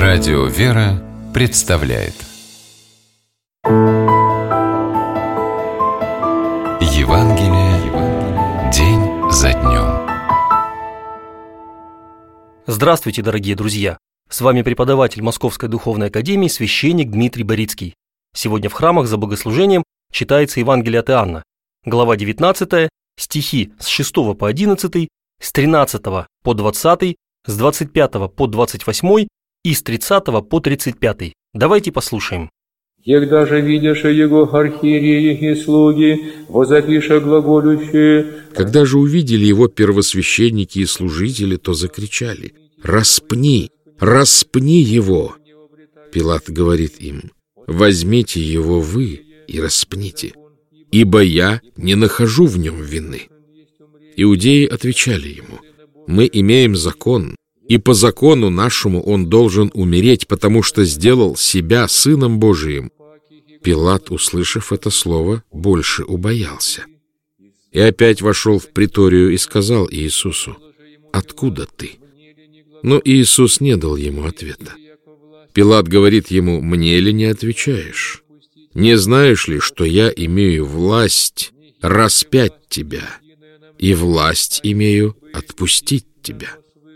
Радио «Вера» представляет Евангелие день за днем. Здравствуйте, дорогие друзья! С вами преподаватель Московской Духовной Академии священник Дмитрий Борицкий. Сегодня в храмах за богослужением читается Евангелие от Иоанна, глава 19, стихи с 6 по 11, с 13 по 20, с 25 по 28 и с 30 по 35. Давайте послушаем. «Егда же видяше его архиереи и слуги, возопиша глаголющие». Когда же увидели его первосвященники и служители, то закричали: «Распни! Распни его!» Пилат говорит им: «Возьмите его вы и распните, ибо я не нахожу в нем вины». Иудеи отвечали ему: «Мы имеем закон, и по закону нашему он должен умереть, потому что сделал себя Сыном Божиим». Пилат, услышав это слово, больше убоялся. И опять вошел в приторию и сказал Иисусу: «Откуда ты?» Но Иисус не дал ему ответа. Пилат говорит ему: «Мне ли не отвечаешь? Не знаешь ли, что я имею власть распять тебя, и власть имею отпустить тебя?»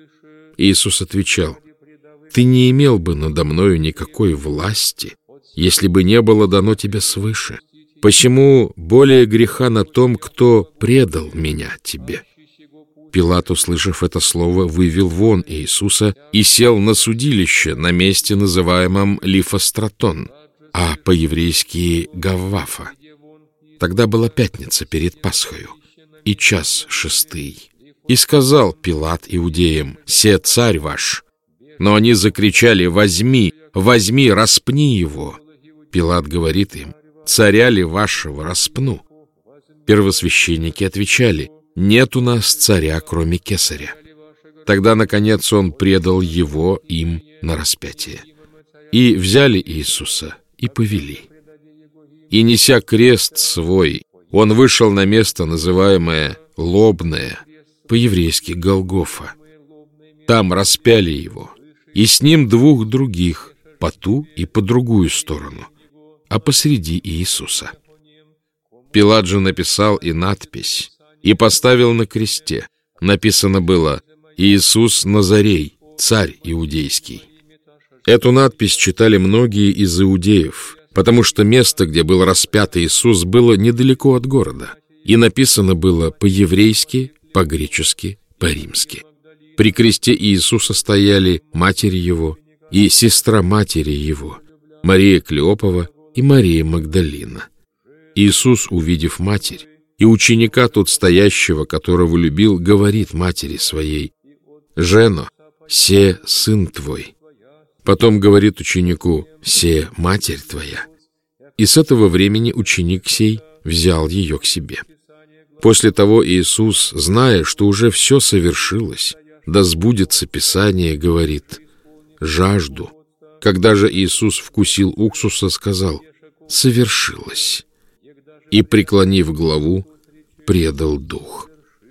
Иисус отвечал: «Ты не имел бы надо мною никакой власти, если бы не было дано тебе свыше. Почему более греха на том, кто предал меня тебе?» Пилат, услышав это слово, вывел вон Иисуса и сел на судилище на месте, называемом Лифостратон, а по-еврейски Гаввафа. Тогда была пятница перед Пасхою, и час 6. И сказал Пилат иудеям: «Се царь ваш». Но они закричали: «Возьми, возьми, распни его». Пилат говорит им: «Царя ли вашего распну?» Первосвященники отвечали: «Нет у нас царя, кроме кесаря». Тогда, наконец, он предал его им на распятие. И взяли Иисуса и повели. И, неся крест свой, он вышел на место, называемое Лобное, по-еврейски Голгофа. Там распяли его, и с ним 2 других, по ту и по другую сторону, а посреди Иисуса. Пилат же написал и надпись, и поставил на кресте. Написано было: «Иисус Назарей, царь иудейский». Эту надпись читали многие из иудеев, потому что место, где был распят Иисус, было недалеко от города, и написано было по-еврейски, по-гречески, по-римски. При кресте Иисуса стояли матерь его и сестра матери его, Мария Клеопова и Мария Магдалина. Иисус, увидев матерь и ученика тут стоящего, которого любил, говорит матери своей: «Жено, се сын твой». Потом говорит ученику: «Се матерь твоя». И с этого времени ученик сей взял ее к себе. После того Иисус, зная, что уже все совершилось, да сбудется Писание, говорит: «Жажду». Когда же Иисус вкусил уксуса, сказал: «Совершилось». И, преклонив главу, предал дух.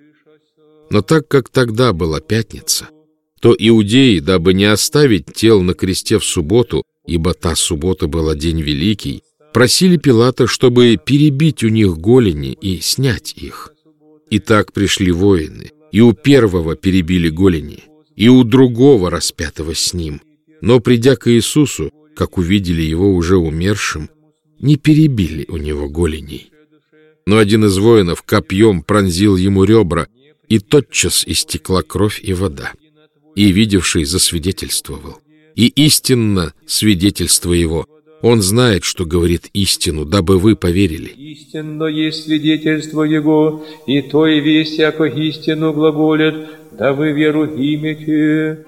Но так как тогда была пятница, то иудеи, дабы не оставить тел на кресте в субботу, ибо та суббота была день великий, просили Пилата, чтобы перебить у них голени и снять их. И так пришли воины, и у первого перебили голени, и у другого распятого с ним. Но, придя к Иисусу, как увидели его уже умершим, не перебили у него голеней. Но один из воинов копьем пронзил ему ребра, и тотчас истекла кровь и вода. И видевший засвидетельствовал. И истинно свидетельство его. Он знает, что говорит истину, дабы вы поверили. «Истинно есть свидетельство его, и то и весть, яко истину глаголит, да вы веру имете».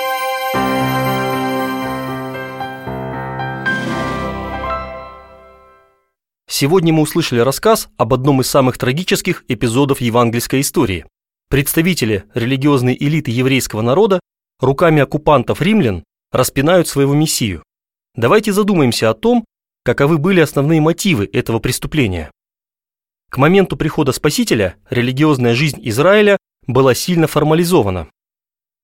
Сегодня мы услышали рассказ об одном из самых трагических эпизодов евангельской истории. Представители религиозной элиты еврейского народа руками оккупантов римлян распинают своего мессию. Давайте задумаемся о том, каковы были основные мотивы этого преступления. К моменту прихода Спасителя религиозная жизнь Израиля была сильно формализована.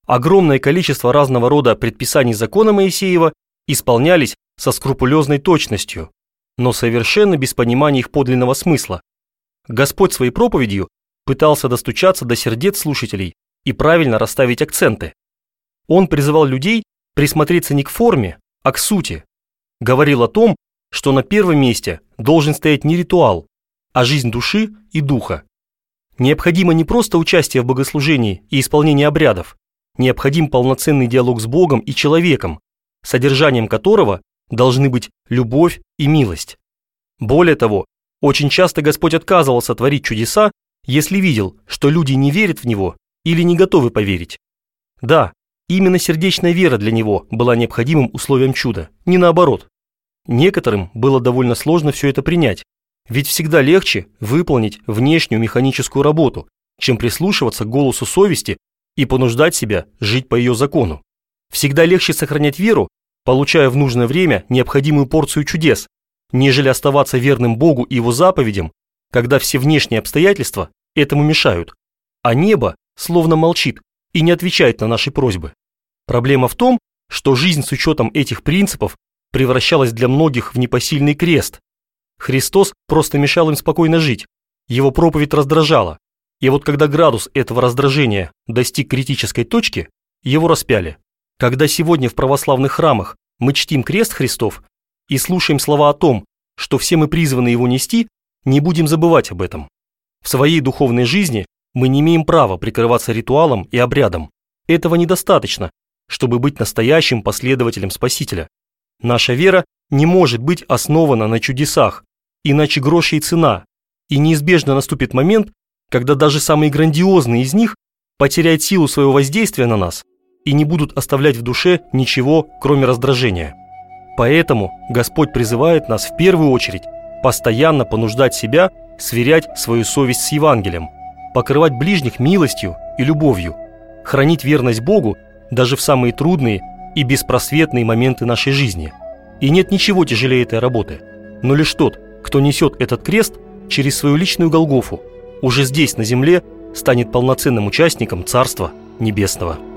Огромное количество разного рода предписаний закона Моисеева исполнялись со скрупулезной точностью, но совершенно без понимания их подлинного смысла. Господь своей проповедью пытался достучаться до сердец слушателей и правильно расставить акценты. Он призывал людей присмотреться не к форме, а к сути. Говорил о том, что на первом месте должен стоять не ритуал, а жизнь души и духа. Необходимо не просто участие в богослужении и исполнение обрядов, необходим полноценный диалог с Богом и человеком, содержанием которого должны быть любовь и милость. Более того, очень часто Господь отказывался творить чудеса, если видел, что люди не верят в Него или не готовы поверить. Да, именно сердечная вера для Него была необходимым условием чуда, не наоборот. Некоторым было довольно сложно все это принять, ведь всегда легче выполнить внешнюю механическую работу, чем прислушиваться к голосу совести и понуждать себя жить по ее закону. Всегда легче сохранять веру, получая в нужное время необходимую порцию чудес, нежели оставаться верным Богу и Его заповедям, когда все внешние обстоятельства этому мешают, а небо словно молчит и не отвечает на наши просьбы. Проблема в том, что жизнь с учетом этих принципов превращалась для многих в непосильный крест. Христос просто мешал им спокойно жить, Его проповедь раздражала, и вот когда градус этого раздражения достиг критической точки, Его распяли. Когда сегодня в православных храмах мы чтим крест Христов и слушаем слова о том, что все мы призваны его нести, не будем забывать об этом. В своей духовной жизни мы не имеем права прикрываться ритуалом и обрядом. Этого недостаточно, чтобы быть настоящим последователем Спасителя. Наша вера не может быть основана на чудесах, иначе грош ей цена, и неизбежно наступит момент, когда даже самые грандиозные из них потеряют силу своего воздействия на нас и не будут оставлять в душе ничего, кроме раздражения. Поэтому Господь призывает нас в первую очередь постоянно понуждать себя сверять свою совесть с Евангелием, покрывать ближних милостью и любовью, хранить верность Богу даже в самые трудные и беспросветные моменты нашей жизни. И нет ничего тяжелее этой работы, но лишь тот, кто несет этот крест через свою личную Голгофу, уже здесь, на земле, станет полноценным участником Царства Небесного.